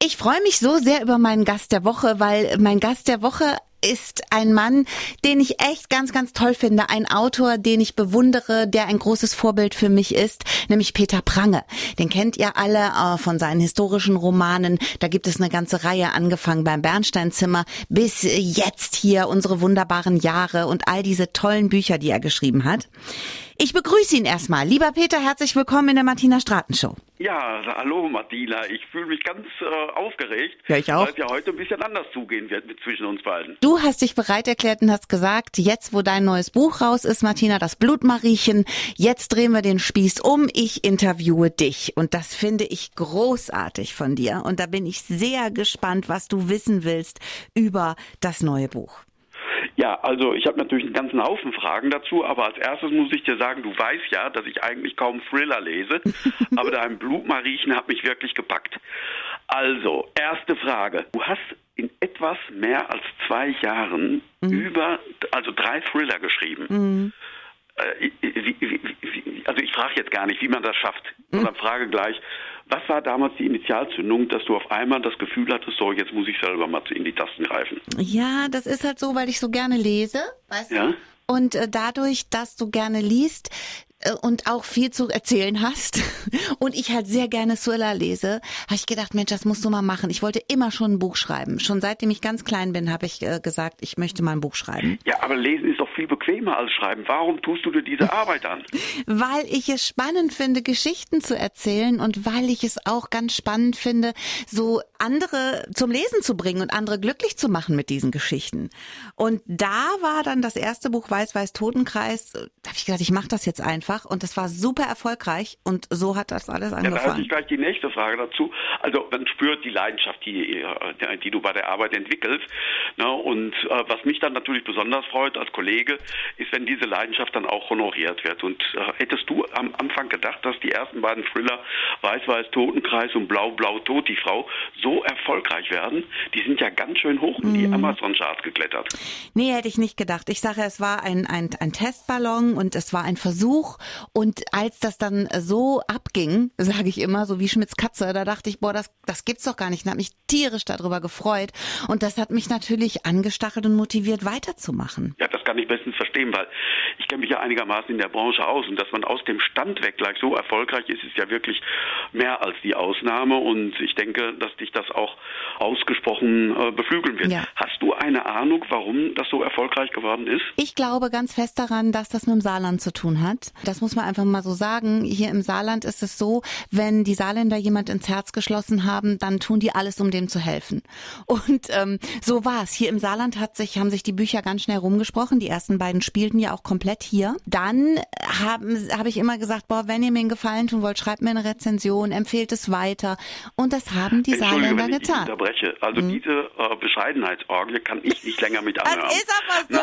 Ich freue mich so sehr über meinen Gast der Woche, weil mein Gast der Woche ist ein Mann, den ich echt ganz, ganz toll finde. Ein Autor, den ich bewundere, der ein großes Vorbild für mich ist, nämlich Peter Prange. Den kennt ihr alle von seinen historischen Romanen. Da gibt es eine ganze Reihe, angefangen beim Bernsteinzimmer bis jetzt hier unsere wunderbaren Jahre und all diese tollen Bücher, die er geschrieben hat. Ich begrüße ihn erstmal. Lieber Peter, herzlich willkommen in der Martina Straten Show. Ja, hallo Martina. Ich fühle mich ganz aufgeregt, ja, ich auch. weil es ja heute ein bisschen anders zugehen wird zwischen uns beiden. Du hast dich bereit erklärt und hast gesagt, jetzt wo dein neues Buch raus ist, Martina, das Blutmariechen, jetzt drehen wir den Spieß um, ich interviewe dich. Und das finde ich großartig von dir. Und da bin ich sehr gespannt, was du wissen willst über das neue Buch. Ja, also ich habe natürlich einen ganzen Haufen Fragen dazu, aber als erstes muss ich dir sagen, du weißt ja, dass ich eigentlich kaum Thriller lese, aber dein Blutmariechen hat mich wirklich gepackt. Also, erste Frage. Du hast in etwas mehr als 2 Jahren 3 Thriller geschrieben. Also ich frage jetzt gar nicht, wie man das schafft, sondern frage gleich, was war damals die Initialzündung, dass du auf einmal das Gefühl hattest, so jetzt muss ich selber mal in die Tasten greifen? Ja, das ist halt so, weil ich so gerne lese, weißt du? Und dadurch, dass du gerne liest und auch viel zu erzählen hast und ich halt sehr gerne Thriller lese, habe ich gedacht, Mensch, das musst du mal machen. Ich wollte immer schon ein Buch schreiben. Schon seitdem ich ganz klein bin, habe ich gesagt, ich möchte mal ein Buch schreiben. Ja, aber lesen ist doch viel bequemer als schreiben. Warum tust du dir diese Arbeit an? Weil ich es spannend finde, Geschichten zu erzählen und weil ich es auch ganz spannend finde, so andere zum Lesen zu bringen und andere glücklich zu machen mit diesen Geschichten. Und da war dann das erste Buch Weiß, Totenkreis. Da habe ich gedacht, ich mache das jetzt einfach. Und das war super erfolgreich und so hat das alles angefangen. Ja, da hatte ich gleich die nächste Frage dazu. Also man spürt die Leidenschaft, die du bei der Arbeit entwickelst. Ne? Und was mich dann natürlich besonders freut als Kollege, ist, wenn diese Leidenschaft dann auch honoriert wird. Und hättest du am Anfang gedacht, dass die ersten beiden Thriller Weiß, Totenkreis und Blau, tot die Frau so erfolgreich werden? Die sind ja ganz schön hoch in die Amazon-Charts geklettert. Nee, hätte ich nicht gedacht. Ich sage, es war ein Testballon und es war ein Versuch. Und als das dann so abging, sage ich immer, so wie Schmitz Katze, da dachte ich, boah, das gibt's doch gar nicht. Und habe mich tierisch darüber gefreut. Und das hat mich natürlich angestachelt und motiviert, weiterzumachen. Ja, das kann ich bestens verstehen, weil ich kenne mich ja einigermaßen in der Branche aus. Und dass man aus dem Stand weg gleich so erfolgreich ist, ist ja wirklich mehr als die Ausnahme. Und ich denke, dass dich das auch ausgesprochen beflügeln wird. Ja. Hast du eine Ahnung, warum das so erfolgreich geworden ist? Ich glaube ganz fest daran, dass das mit dem Saarland zu tun hat. Das muss man einfach mal so sagen. Hier im Saarland ist es so, wenn die Saarländer jemand ins Herz geschlossen haben, dann tun die alles, um dem zu helfen. Und so war es. Hier im Saarland haben sich die Bücher ganz schnell rumgesprochen. Die ersten beiden spielten ja auch komplett hier. Dann habe ich immer gesagt, boah, wenn ihr mir einen Gefallen tun wollt, schreibt mir eine Rezension, empfehlt es weiter. Und das haben die Saarländer getan. Ich unterbreche. Also diese Bescheidenheitsorgie kann ich nicht länger mit anhören. Das ist aber so.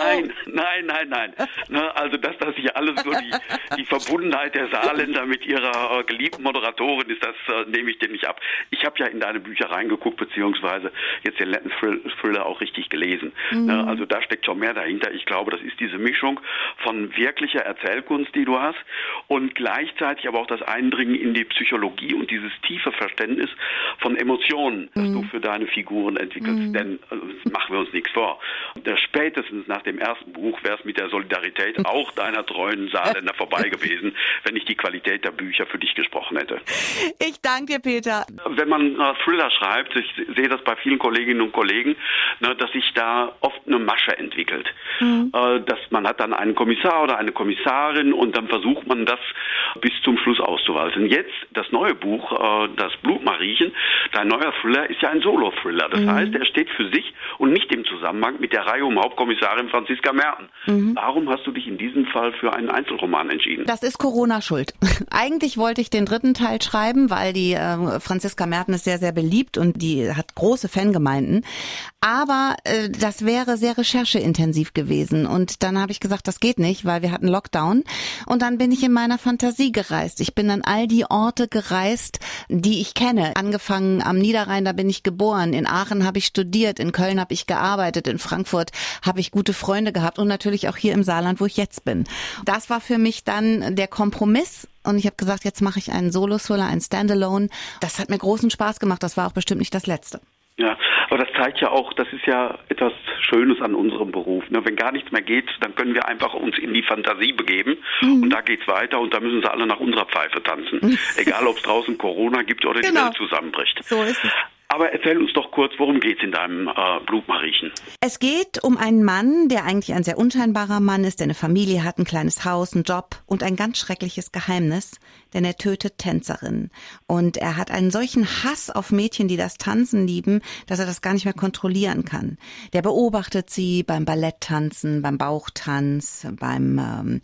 Nein. Also dass das hier alles so die Verbundenheit der Saarländer mit ihrer geliebten Moderatorin ist, das nehme ich dir nicht ab. Ich habe ja in deine Bücher reingeguckt, beziehungsweise jetzt den letzten Thriller auch richtig gelesen. Also da steckt schon mehr dahinter. Ich glaube, das ist diese Mischung von wirklicher Erzählkunst, die du hast, und gleichzeitig aber auch das Eindringen in die Psychologie und dieses tiefe Verständnis von Emotionen, das du für deine Figuren entwickelst. Denn machen wir uns nichts vor. Spätestens nach dem ersten Buch wäre es mit der Solidarität auch deiner treuen Saarländer vorbei gewesen, wenn ich die Qualität der Bücher für dich gesprochen hätte. Ich danke dir, Peter. Wenn man Thriller schreibt, ich sehe das bei vielen Kolleginnen und Kollegen, dass sich da oft eine Masche entwickelt. Dass man hat dann einen Kommissar oder eine Kommissarin und dann versucht man das bis zum Schluss auszuwalzen. Jetzt das neue Buch, das Blutmariechen, dein neuer Thriller ist ja ein Solo-Thriller. Das heißt, er steht für sich und nicht im Zusammenhang mit der Reihe um Hauptkommissarin Franziska Merten. Warum hast du dich in diesem Fall für einen Einzelroman entschieden? Das ist Corona schuld. Eigentlich wollte ich den 3. Teil schreiben, weil die Franziska Merten ist sehr, sehr beliebt und die hat große Fangemeinden. Aber das wäre sehr rechercheintensiv gewesen. Und dann habe ich gesagt, das geht nicht, weil wir hatten Lockdown. Und dann bin ich in meiner Fantasie gereist. Ich bin an all die Orte gereist, die ich kenne. Angefangen am Niederrhein, da bin ich geboren. In Aachen habe ich studiert, in Köln habe ich gearbeitet, in Frankfurt habe ich gute Freunde gehabt und natürlich auch hier im Saarland, wo ich jetzt bin. Das war für mich dann der Kompromiss. Und ich habe gesagt, jetzt mache ich einen Solo-Thriller, einen Standalone. Das hat mir großen Spaß gemacht. Das war auch bestimmt nicht das Letzte. Ja, aber das zeigt ja auch, das ist ja etwas Schönes an unserem Beruf. Ne? Wenn gar nichts mehr geht, dann können wir einfach uns in die Fantasie begeben und da geht's weiter und da müssen sie alle nach unserer Pfeife tanzen. Egal, ob es draußen Corona gibt oder die Welt zusammenbricht. So ist es. Aber erzähl uns doch kurz, worum geht's in deinem Blutmariechen? Es geht um einen Mann, der eigentlich ein sehr unscheinbarer Mann ist, der eine Familie hat, ein kleines Haus, einen Job und ein ganz schreckliches Geheimnis, denn er tötet Tänzerinnen. Und er hat einen solchen Hass auf Mädchen, die das Tanzen lieben, dass er das gar nicht mehr kontrollieren kann. Der beobachtet sie beim Balletttanzen, beim Bauchtanz, beim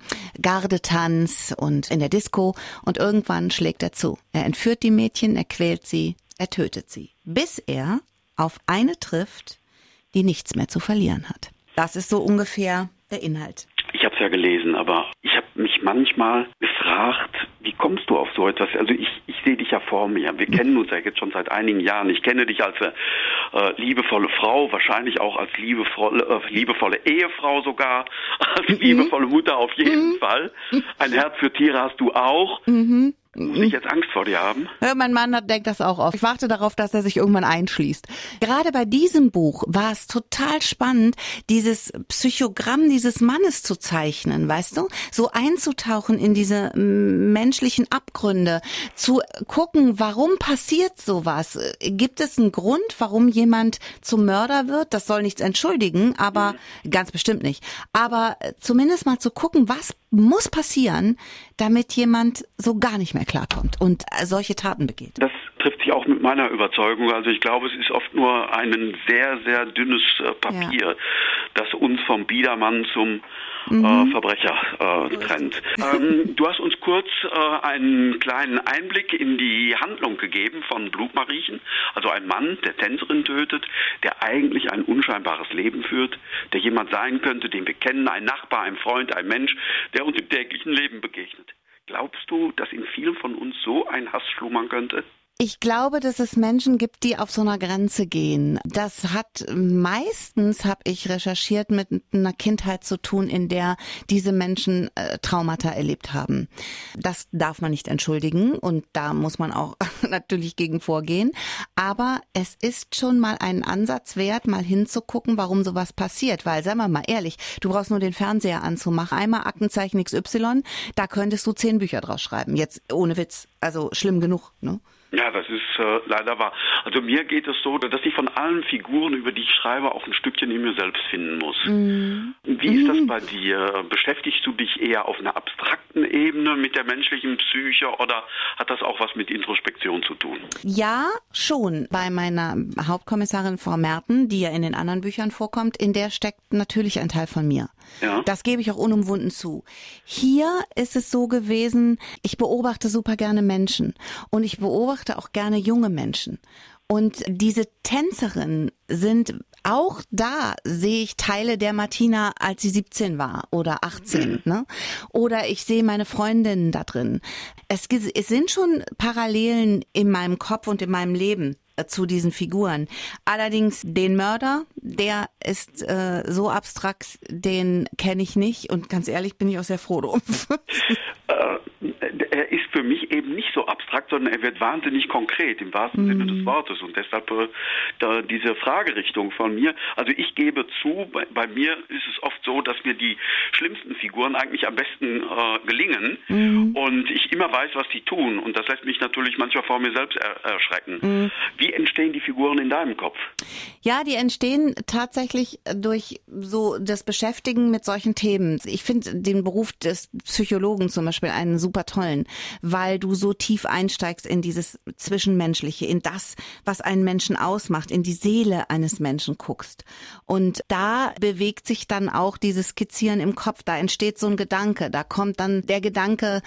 Gardetanz und in der Disco und irgendwann schlägt er zu. Er entführt die Mädchen, er quält sie, er tötet sie, bis er auf eine trifft, die nichts mehr zu verlieren hat. Das ist so ungefähr der Inhalt. Ich habe es ja gelesen, aber ich habe mich manchmal gefragt, wie kommst du auf so etwas? Also ich sehe dich ja vor mir. Wir kennen uns ja jetzt schon seit einigen Jahren. Ich kenne dich als liebevolle Frau, wahrscheinlich auch als liebevolle Ehefrau sogar, als liebevolle Mutter auf jeden Fall. Ein Herz für Tiere hast du auch. Muss ich jetzt Angst vor dir haben? Ja, mein Mann denkt das auch oft. Ich warte darauf, dass er sich irgendwann einschließt. Gerade bei diesem Buch war es total spannend, dieses Psychogramm dieses Mannes zu zeichnen, weißt du? So einzutauchen in diese menschlichen Abgründe, zu gucken, warum passiert sowas? Gibt es einen Grund, warum jemand zum Mörder wird? Das soll nichts entschuldigen, aber ganz bestimmt nicht. Aber zumindest mal zu gucken, was muss passieren, damit jemand so gar nicht mehr klarkommt und solche Taten begeht. Das trifft sich auch mit meiner Überzeugung. Also ich glaube, es ist oft nur ein sehr, sehr dünnes Papier, das uns vom Biedermann zum Verbrecher trennt. Du hast uns kurz einen kleinen Einblick in die Handlung gegeben von Blutmariechen. Also ein Mann, der Tänzerin tötet, der eigentlich ein unscheinbares Leben führt, der jemand sein könnte, den wir kennen, ein Nachbar, ein Freund, ein Mensch, der uns im täglichen Leben begegnet. Glaubst du, dass in vielen von uns so ein Hass schlummern könnte? Ich glaube, dass es Menschen gibt, die auf so einer Grenze gehen. Das hat meistens, habe ich recherchiert, mit einer Kindheit zu tun, in der diese Menschen Traumata erlebt haben. Das darf man nicht entschuldigen und da muss man auch natürlich gegen vorgehen. Aber es ist schon mal einen Ansatz wert, mal hinzugucken, warum sowas passiert. Weil, sagen wir mal ehrlich, du brauchst nur den Fernseher anzumachen. Einmal Aktenzeichen XY, da könntest du 10 Bücher draus schreiben. Jetzt ohne Witz, also schlimm genug, ne? Ja, das ist leider wahr. Also mir geht es so, dass ich von allen Figuren, über die ich schreibe, auch ein Stückchen in mir selbst finden muss. Wie ist das bei dir? Beschäftigst du dich eher auf einer abstrakten Ebene mit der menschlichen Psyche oder hat das auch was mit Introspektion zu tun? Ja, schon. Bei meiner Hauptkommissarin Frau Merten, die ja in den anderen Büchern vorkommt, in der steckt natürlich ein Teil von mir. Ja. Das gebe ich auch unumwunden zu. Hier ist es so gewesen, ich beobachte super gerne Menschen und ich beobachte auch gerne junge Menschen. Und diese Tänzerinnen sind auch da, sehe ich Teile der Martina, als sie 17 war oder 18, ne? Oder ich sehe meine Freundinnen da drin. Es sind schon Parallelen in meinem Kopf und in meinem Leben zu diesen Figuren. Allerdings den Mörder, der ist so abstrakt, den kenne ich nicht und ganz ehrlich bin ich auch sehr froh drum. Er ist für mich eben nicht so abstrakt, sondern er wird wahnsinnig konkret im wahrsten Sinne des Wortes und deshalb diese Fragerichtung von mir. Also ich gebe zu, bei mir ist es oft so, dass mir die schlimmsten Figuren eigentlich am besten gelingen und ich immer weiß, was die tun und das lässt mich natürlich manchmal vor mir selbst erschrecken. Wie entstehen die Figuren in deinem Kopf? Ja, die entstehen tatsächlich durch so das Beschäftigen mit solchen Themen. Ich finde den Beruf des Psychologen zum Beispiel einen super tollen, weil du so tief einsteigst in dieses Zwischenmenschliche, in das, was einen Menschen ausmacht, in die Seele eines Menschen guckst. Und da bewegt sich dann auch dieses Skizzieren im Kopf, da entsteht so ein Gedanke, da kommt dann der Gedanke,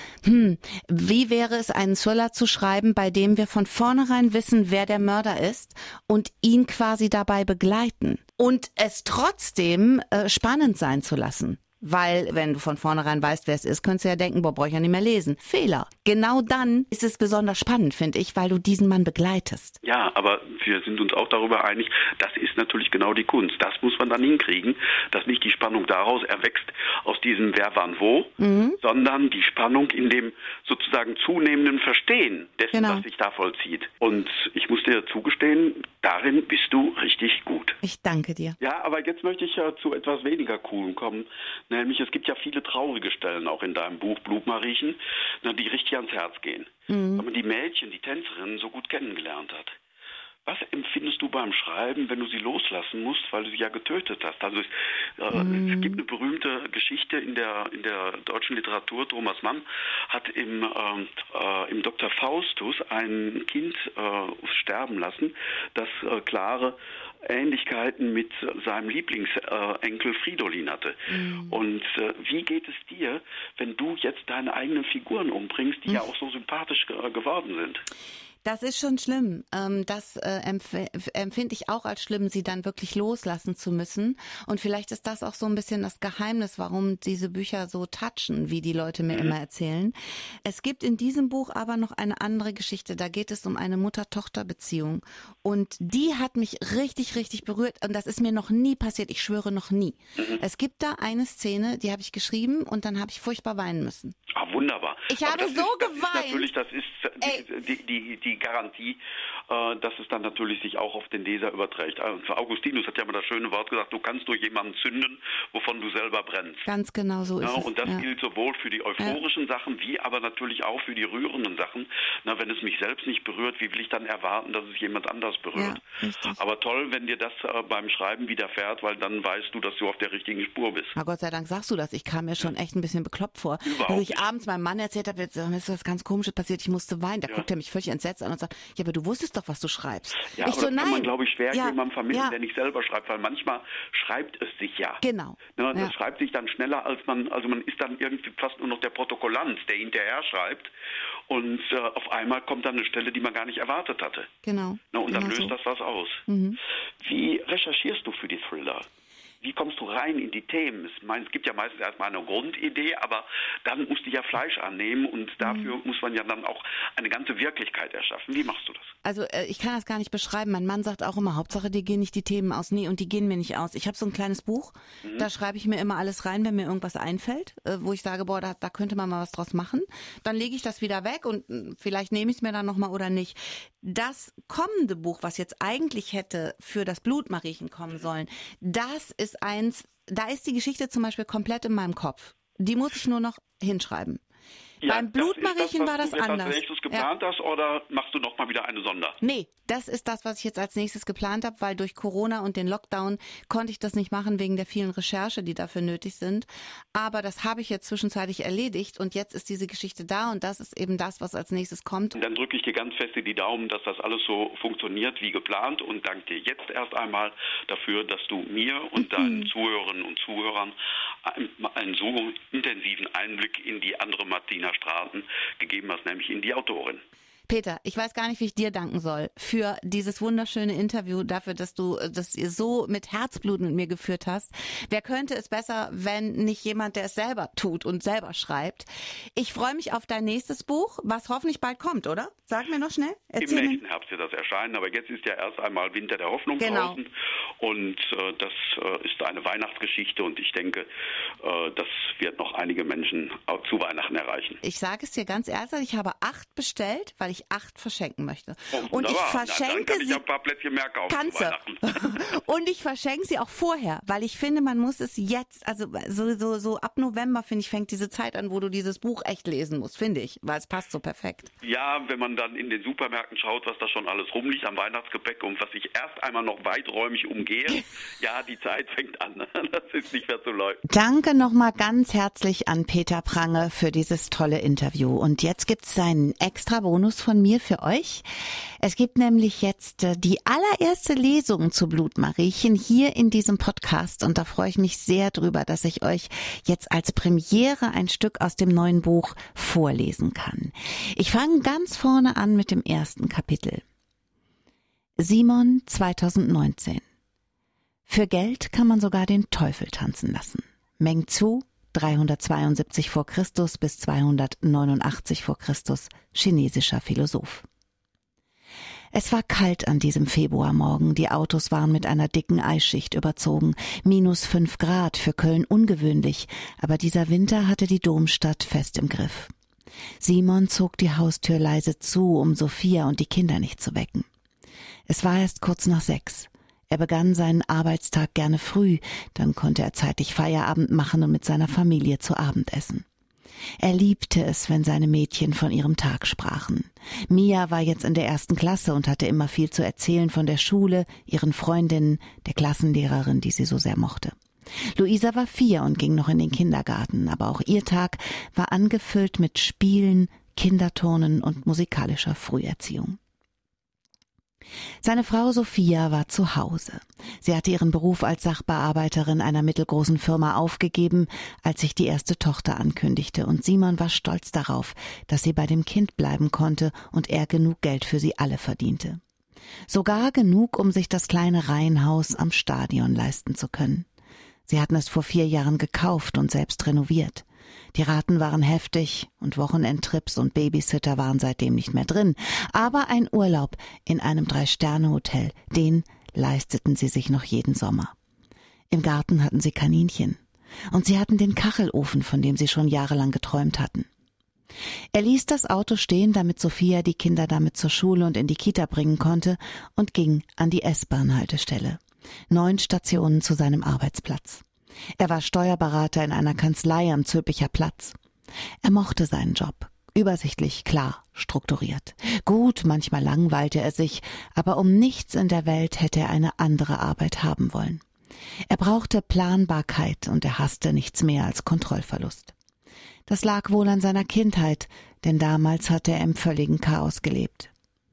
wie wäre es, einen Thriller zu schreiben, bei dem wir von vornherein wissen, wer der Mörder ist und ihn quasi dabei begleiten und es trotzdem spannend sein zu lassen. Weil, wenn du von vornherein weißt, wer es ist, könntest du ja denken, brauche ich ja nicht mehr lesen. Fehler. Genau dann ist es besonders spannend, finde ich, weil du diesen Mann begleitest. Ja, aber wir sind uns auch darüber einig, das ist natürlich genau die Kunst. Das muss man dann hinkriegen, dass nicht die Spannung daraus erwächst, aus diesem Wer, wann, wo, sondern die Spannung in dem sozusagen zunehmenden Verstehen dessen, was sich da vollzieht. Und ich muss dir zugestehen, darin bist du richtig gut. Ich danke dir. Ja, aber jetzt möchte ich ja zu etwas weniger Coolem kommen. Nämlich, es gibt ja viele traurige Stellen auch in deinem Buch Blutmariechen, die richtig ans Herz gehen. Wenn man die Mädchen, die Tänzerinnen so gut kennengelernt hat. Was empfindest du beim Schreiben, wenn du sie loslassen musst, weil du sie ja getötet hast? Also es gibt eine berühmte Geschichte in der deutschen Literatur. Thomas Mann hat im Dr. Faustus ein Kind sterben lassen, das klare Ähnlichkeiten mit seinem Lieblingsenkel Fridolin hatte. Und wie geht es dir, wenn du jetzt deine eigenen Figuren umbringst, die ja auch so sympathisch geworden sind? Das ist schon schlimm. Das empfinde ich auch als schlimm, sie dann wirklich loslassen zu müssen. Und vielleicht ist das auch so ein bisschen das Geheimnis, warum diese Bücher so touchen, wie die Leute mir immer erzählen. Es gibt in diesem Buch aber noch eine andere Geschichte. Da geht es um eine Mutter-Tochter-Beziehung. Und die hat mich richtig, richtig berührt. Und das ist mir noch nie passiert. Ich schwöre, noch nie. Es gibt da eine Szene, die habe ich geschrieben und dann habe ich furchtbar weinen müssen. Ah, wunderbar. Ich habe so geweint. Das ist die Garantie, dass es dann natürlich sich auch auf den Leser überträgt. Also Augustinus hat ja mal das schöne Wort gesagt, du kannst durch jemanden zünden, wovon du selber brennst. Ganz genau so ist es. Und das gilt sowohl für die euphorischen Sachen, wie aber natürlich auch für die rührenden Sachen. Wenn es mich selbst nicht berührt, wie will ich dann erwarten, dass es jemand anders berührt? Ja, aber toll, wenn dir das beim Schreiben widerfährt, weil dann weißt du, dass du auf der richtigen Spur bist. Na Gott sei Dank sagst du das. Ich kam mir schon echt ein bisschen bekloppt vor. Als ich abends meinem Mann erzählt habe, jetzt ist was ganz Komisches passiert, ich musste weinen. Da guckt er mich völlig entsetzt an und sagt, ja, aber du wusstest doch, was du schreibst. Ja, ich aber so, das nein. kann man, glaube ich, schwer jemandem vermitteln, der nicht selber schreibt, weil manchmal schreibt es sich ja. Genau. Das schreibt sich dann schneller, als man ist dann irgendwie fast nur noch der Protokollant, der hinterher schreibt und auf einmal kommt dann eine Stelle, die man gar nicht erwartet hatte. Genau. Und dann löst das was aus. Wie recherchierst du für die Thriller? Wie kommst du rein in die Themen? Es gibt ja meistens erstmal eine Grundidee, aber dann musst du ja Fleisch annehmen und dafür muss man ja dann auch eine ganze Wirklichkeit erschaffen. Wie machst du das? Also ich kann das gar nicht beschreiben. Mein Mann sagt auch immer, Hauptsache dir gehen nicht die Themen aus. Nee, und die gehen mir nicht aus. Ich habe so ein kleines Buch, da schreibe ich mir immer alles rein, wenn mir irgendwas einfällt, wo ich sage, boah, da könnte man mal was draus machen. Dann lege ich das wieder weg und vielleicht nehme ich es mir dann nochmal oder nicht. Das kommende Buch, was jetzt eigentlich hätte für das Blutmariechen kommen sollen, das ist eins, da ist die Geschichte zum Beispiel komplett in meinem Kopf. Die muss ich nur noch hinschreiben. Ja, beim Blutmariechen war das anders. Hast du das geplant hast oder machst du noch mal wieder eine Sonder? Nee, das ist das, was ich jetzt als nächstes geplant habe, weil durch Corona und den Lockdown konnte ich das nicht machen wegen der vielen Recherche, die dafür nötig sind. Aber das habe ich jetzt zwischenzeitlich erledigt und jetzt ist diese Geschichte da und das ist eben das, was als nächstes kommt. Und dann drücke ich dir ganz fest in die Daumen, dass das alles so funktioniert wie geplant und danke dir jetzt erst einmal dafür, dass du mir und deinen Zuhörerinnen und Zuhörern einen so intensiven Einblick in die andere Martina Straten gegeben hast, nämlich in die Autorin. Peter, ich weiß gar nicht, wie ich dir danken soll für dieses wunderschöne Interview, dafür, dass du das so mit Herzblut mit mir geführt hast. Wer könnte es besser, wenn nicht jemand, der es selber tut und selber schreibt? Ich freue mich auf dein nächstes Buch, was hoffentlich bald kommt, oder? Sag mir noch schnell. Im nächsten Herbst wird das erscheinen, aber jetzt ist ja erst einmal Winter der Hoffnung draußen und das ist eine Weihnachtsgeschichte und ich denke, das wird noch einige Menschen auch zu Weihnachten erreichen. Ich sage es dir ganz ehrlich, ich habe 8 bestellt, weil ich 8 verschenken möchte. Oh, und ich dann verschenke kann ich sie. ein paar Plätzchen mehr kaufen. Kannst du. Und ich verschenke sie auch vorher, weil ich finde, man muss es jetzt, also so ab November, finde ich, fängt diese Zeit an, wo du dieses Buch echt lesen musst, finde ich, weil es passt so perfekt. Ja, wenn man dann in den Supermärkten schaut, was da schon alles rumliegt am Weihnachtsgebäck und was ich erst einmal noch weiträumig umgehe, ja, die Zeit fängt an. Das ist nicht mehr zu leugnen. Danke nochmal ganz herzlich an Peter Prange für dieses tolle Interview. Und jetzt gibt's einen extra Bonus von mir für euch. Es gibt nämlich jetzt die allererste Lesung zu Blutmariechen hier in diesem Podcast. Und da freue ich mich sehr drüber, dass ich euch jetzt als Premiere ein Stück aus dem neuen Buch vorlesen kann. Ich fange ganz vorne an mit dem ersten Kapitel. Simon 2019. Für Geld kann man sogar den Teufel tanzen lassen. Meng Zhu, 372 vor Christus bis 289 vor Christus, chinesischer Philosoph. Es war kalt an diesem Februarmorgen, die Autos waren mit einer dicken Eisschicht überzogen, -5 Grad, für Köln ungewöhnlich, aber dieser Winter hatte die Domstadt fest im Griff. Simon zog die Haustür leise zu, um Sophia und die Kinder nicht zu wecken. Es war erst kurz nach 6. Er begann seinen Arbeitstag gerne früh, dann konnte er zeitig Feierabend machen und mit seiner Familie zu Abend essen. Er liebte es, wenn seine Mädchen von ihrem Tag sprachen. Mia war jetzt in der 1. Klasse und hatte immer viel zu erzählen von der Schule, ihren Freundinnen, der Klassenlehrerin, die sie so sehr mochte. Luisa war 4 und ging noch in den Kindergarten, aber auch ihr Tag war angefüllt mit Spielen, Kinderturnen und musikalischer Früherziehung. Seine Frau Sophia war zu Hause. Sie hatte ihren Beruf als Sachbearbeiterin einer mittelgroßen Firma aufgegeben, als sich die erste Tochter ankündigte, und Simon war stolz darauf, dass sie bei dem Kind bleiben konnte und er genug Geld für sie alle verdiente. Sogar genug, um sich das kleine Reihenhaus am Stadion leisten zu können. Sie hatten es vor 4 Jahren gekauft und selbst renoviert. Die Raten waren heftig und Wochenendtrips und Babysitter waren seitdem nicht mehr drin. Aber ein Urlaub in einem 3-Sterne-Hotel, den leisteten sie sich noch jeden Sommer. Im Garten hatten sie Kaninchen. Und sie hatten den Kachelofen, von dem sie schon jahrelang geträumt hatten. Er ließ das Auto stehen, damit Sophia die Kinder damit zur Schule und in die Kita bringen konnte, und ging an die S-Bahn-Haltestelle. 9 Stationen zu seinem Arbeitsplatz. Er war Steuerberater in einer Kanzlei am Zülpicher Platz. Er mochte seinen Job. Übersichtlich, klar, strukturiert. Gut, manchmal langweilte er sich, aber um nichts in der Welt hätte er eine andere Arbeit haben wollen. Er brauchte Planbarkeit und er hasste nichts mehr als Kontrollverlust. Das lag wohl an seiner Kindheit, denn damals hatte er im völligen Chaos gelebt.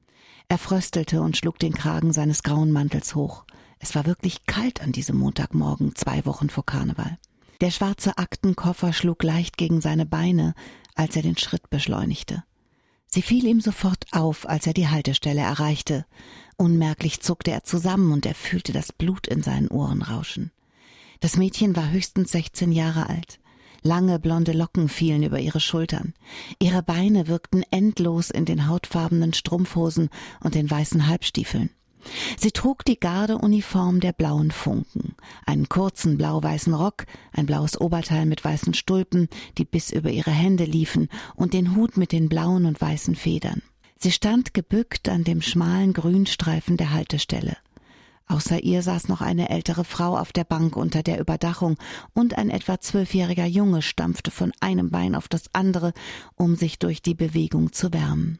Er fröstelte und schlug den Kragen seines grauen Mantels hoch. Es war wirklich kalt an diesem Montagmorgen, 2 Wochen vor Karneval. Der schwarze Aktenkoffer schlug leicht gegen seine Beine, als er den Schritt beschleunigte. Sie fiel ihm sofort auf, als er die Haltestelle erreichte. Unmerklich zuckte er zusammen und er fühlte das Blut in seinen Ohren rauschen. Das Mädchen war höchstens 16 Jahre alt. Lange blonde Locken fielen über ihre Schultern. Ihre Beine wirkten endlos in den hautfarbenen Strumpfhosen und den weißen Halbstiefeln. Sie trug die Gardeuniform der blauen Funken, einen kurzen blau-weißen Rock, ein blaues Oberteil mit weißen Stulpen, die bis über ihre Hände liefen, und den Hut mit den blauen und weißen Federn. Sie stand gebückt an dem schmalen Grünstreifen der Haltestelle. Außer ihr saß noch eine ältere Frau auf der Bank unter der Überdachung, und ein etwa 12-jähriger Junge stampfte von einem Bein auf das andere, um sich durch die Bewegung zu wärmen.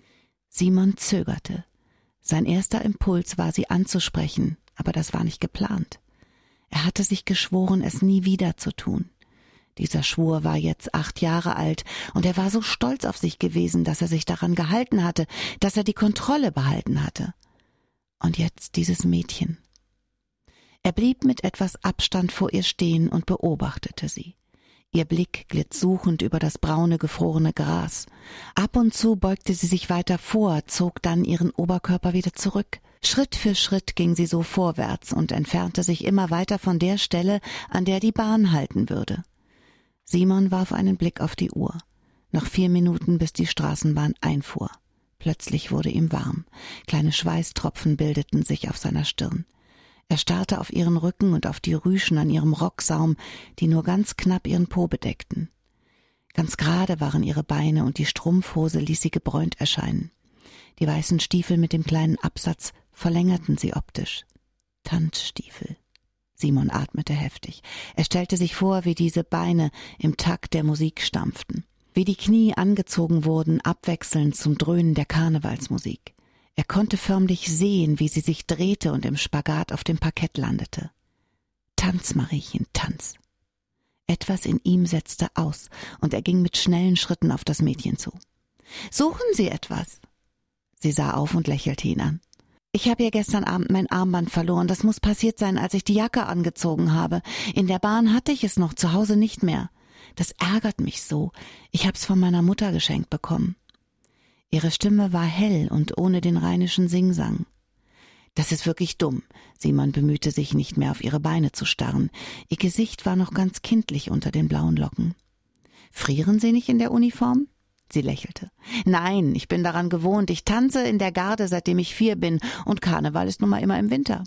Simon zögerte. Sein erster Impuls war, sie anzusprechen, aber das war nicht geplant. Er hatte sich geschworen, es nie wieder zu tun. Dieser Schwur war jetzt 8 Jahre alt, und er war so stolz auf sich gewesen, dass er sich daran gehalten hatte, dass er die Kontrolle behalten hatte. Und jetzt dieses Mädchen. Er blieb mit etwas Abstand vor ihr stehen und beobachtete sie. Ihr Blick glitt suchend über das braune, gefrorene Gras. Ab und zu beugte sie sich weiter vor, zog dann ihren Oberkörper wieder zurück. Schritt für Schritt ging sie so vorwärts und entfernte sich immer weiter von der Stelle, an der die Bahn halten würde. Simon warf einen Blick auf die Uhr. Noch 4 Minuten, bis die Straßenbahn einfuhr. Plötzlich wurde ihm warm. Kleine Schweißtropfen bildeten sich auf seiner Stirn. Er starrte auf ihren Rücken und auf die Rüschen an ihrem Rocksaum, die nur ganz knapp ihren Po bedeckten. Ganz gerade waren ihre Beine und die Strumpfhose ließ sie gebräunt erscheinen. Die weißen Stiefel mit dem kleinen Absatz verlängerten sie optisch. Tanzstiefel. Simon atmete heftig. Er stellte sich vor, wie diese Beine im Takt der Musik stampften, wie die Knie angezogen wurden, abwechselnd zum Dröhnen der Karnevalsmusik. Er konnte förmlich sehen, wie sie sich drehte und im Spagat auf dem Parkett landete. Tanz, Mariechen, tanz. Etwas in ihm setzte aus, und er ging mit schnellen Schritten auf das Mädchen zu. »Suchen Sie etwas?« Sie sah auf und lächelte ihn an. »Ich habe ja gestern Abend mein Armband verloren. Das muss passiert sein, als ich die Jacke angezogen habe. In der Bahn hatte ich es noch, zu Hause nicht mehr. Das ärgert mich so. Ich hab's von meiner Mutter geschenkt bekommen.« Ihre Stimme war hell und ohne den rheinischen Singsang. »Das ist wirklich dumm.« Simon bemühte sich nicht mehr, auf ihre Beine zu starren. Ihr Gesicht war noch ganz kindlich unter den blauen Locken. »Frieren Sie nicht in der Uniform?« Sie lächelte. »Nein, ich bin daran gewohnt. Ich tanze in der Garde, seitdem ich 4 bin, und Karneval ist nun mal immer im Winter.«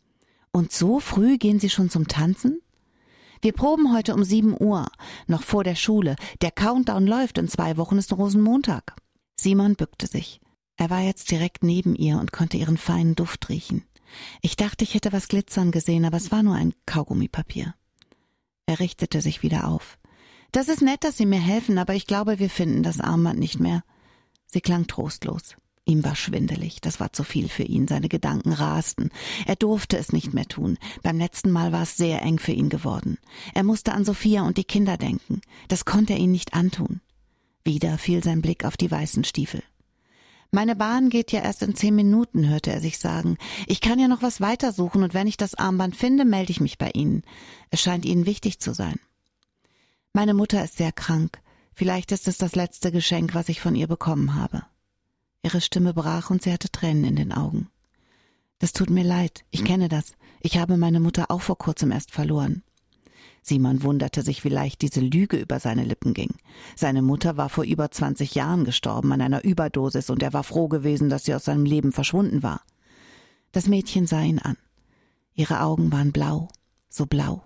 »Und so früh gehen Sie schon zum Tanzen?« »Wir proben heute um 7 Uhr, noch vor der Schule. Der Countdown läuft, in 2 Wochen ist Rosenmontag.« Simon bückte sich. Er war jetzt direkt neben ihr und konnte ihren feinen Duft riechen. »Ich dachte, ich hätte was glitzern gesehen, aber es war nur ein Kaugummipapier.« Er richtete sich wieder auf. »Das ist nett, dass Sie mir helfen, aber ich glaube, wir finden das Armband nicht mehr.« Sie klang trostlos. Ihm war schwindelig, das war zu viel für ihn, seine Gedanken rasten. Er durfte es nicht mehr tun. Beim letzten Mal war es sehr eng für ihn geworden. Er musste an Sophia und die Kinder denken. Das konnte er ihnen nicht antun. Wieder fiel sein Blick auf die weißen Stiefel. »Meine Bahn geht ja erst in 10 Minuten«, hörte er sich sagen. »Ich kann ja noch was weitersuchen, und wenn ich das Armband finde, melde ich mich bei Ihnen. Es scheint Ihnen wichtig zu sein.« »Meine Mutter ist sehr krank. Vielleicht ist es das letzte Geschenk, was ich von ihr bekommen habe.« Ihre Stimme brach und sie hatte Tränen in den Augen. »Das tut mir leid. Ich kenne das. Ich habe meine Mutter auch vor kurzem erst verloren.« Simon wunderte sich, wie leicht diese Lüge über seine Lippen ging. Seine Mutter war vor über 20 Jahren gestorben an einer Überdosis, und er war froh gewesen, dass sie aus seinem Leben verschwunden war. Das Mädchen sah ihn an. Ihre Augen waren blau, so blau.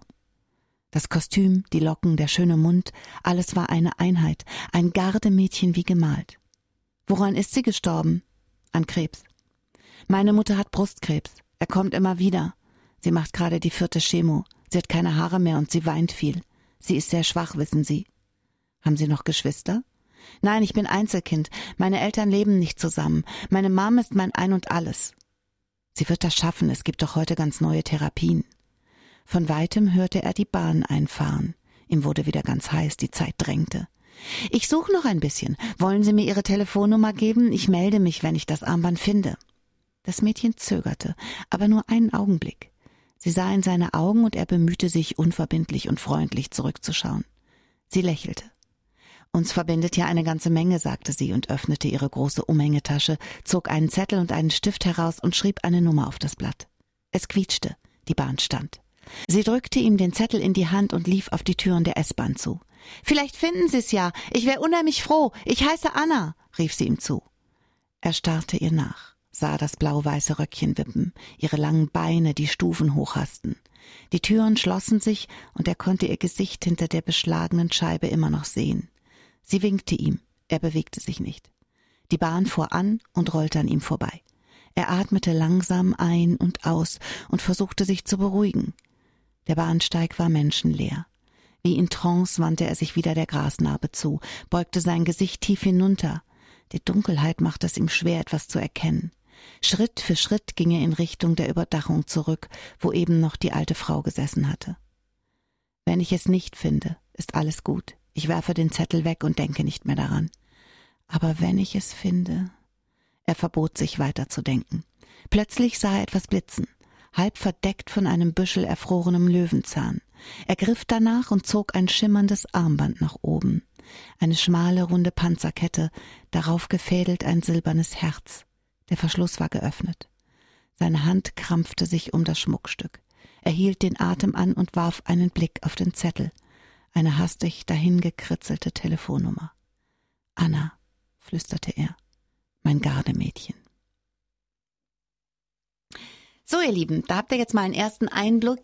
Das Kostüm, die Locken, der schöne Mund, alles war eine Einheit, ein Gardemädchen wie gemalt. »Woran ist sie gestorben?« »An Krebs.« »Meine Mutter hat Brustkrebs. Er kommt immer wieder. Sie macht gerade die 4. Chemo. Sie hat keine Haare mehr und sie weint viel. Sie ist sehr schwach, wissen Sie.« »Haben Sie noch Geschwister?« »Nein, ich bin Einzelkind. Meine Eltern leben nicht zusammen. Meine Mom ist mein Ein und Alles.« »Sie wird das schaffen. Es gibt doch heute ganz neue Therapien.« Von weitem hörte er die Bahn einfahren. Ihm wurde wieder ganz heiß, die Zeit drängte. »Ich suche noch ein bisschen. Wollen Sie mir Ihre Telefonnummer geben? Ich melde mich, wenn ich das Armband finde.« Das Mädchen zögerte, aber nur einen Augenblick. Sie sah in seine Augen, und er bemühte sich, unverbindlich und freundlich zurückzuschauen. Sie lächelte. »Uns verbindet ja eine ganze Menge«, sagte sie und öffnete ihre große Umhängetasche, zog einen Zettel und einen Stift heraus und schrieb eine Nummer auf das Blatt. Es quietschte. Die Bahn stand. Sie drückte ihm den Zettel in die Hand und lief auf die Türen der S-Bahn zu. »Vielleicht finden Sie es ja. Ich wäre unheimlich froh. Ich heiße Anna«, rief sie ihm zu. Er starrte ihr nach, sah das blau-weiße Röckchen wippen, ihre langen Beine die Stufen hochhasten. Die Türen schlossen sich, und er konnte ihr Gesicht hinter der beschlagenen Scheibe immer noch sehen. Sie winkte ihm. Er bewegte sich nicht. Die Bahn fuhr an und rollte an ihm vorbei. Er atmete langsam ein und aus und versuchte sich zu beruhigen. Der Bahnsteig war menschenleer. Wie in Trance wandte er sich wieder der Grasnarbe zu, beugte sein Gesicht tief hinunter. Die Dunkelheit machte es ihm schwer, etwas zu erkennen. Schritt für Schritt ging er in Richtung der Überdachung zurück, wo eben noch die alte Frau gesessen hatte. »Wenn ich es nicht finde, ist alles gut. Ich werfe den Zettel weg und denke nicht mehr daran. Aber wenn ich es finde...« Er verbot sich, weiter zu denken. Plötzlich sah er etwas blitzen, halb verdeckt von einem Büschel erfrorenem Löwenzahn. Er griff danach und zog ein schimmerndes Armband nach oben. Eine schmale, runde Panzerkette, darauf gefädelt ein silbernes Herz. Der Verschluss war geöffnet. Seine Hand krampfte sich um das Schmuckstück. Er hielt den Atem an und warf einen Blick auf den Zettel. Eine hastig dahingekritzelte Telefonnummer. »Anna«, flüsterte er, »mein Gardemädchen.« So, ihr Lieben, da habt ihr jetzt mal einen ersten Einblick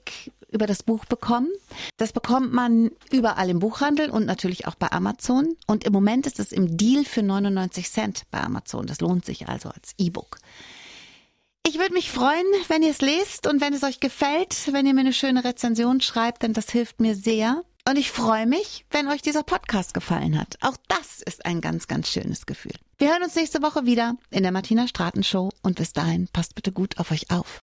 über das Buch bekommen. Das bekommt man überall im Buchhandel und natürlich auch bei Amazon. Und im Moment ist es im Deal für 99 Cent bei Amazon. Das lohnt sich also als E-Book. Ich würde mich freuen, wenn ihr es lest und wenn es euch gefällt, wenn ihr mir eine schöne Rezension schreibt, denn das hilft mir sehr. Und ich freue mich, wenn euch dieser Podcast gefallen hat. Auch das ist ein ganz, ganz schönes Gefühl. Wir hören uns nächste Woche wieder in der Martina Straten Show und bis dahin passt bitte gut auf euch auf.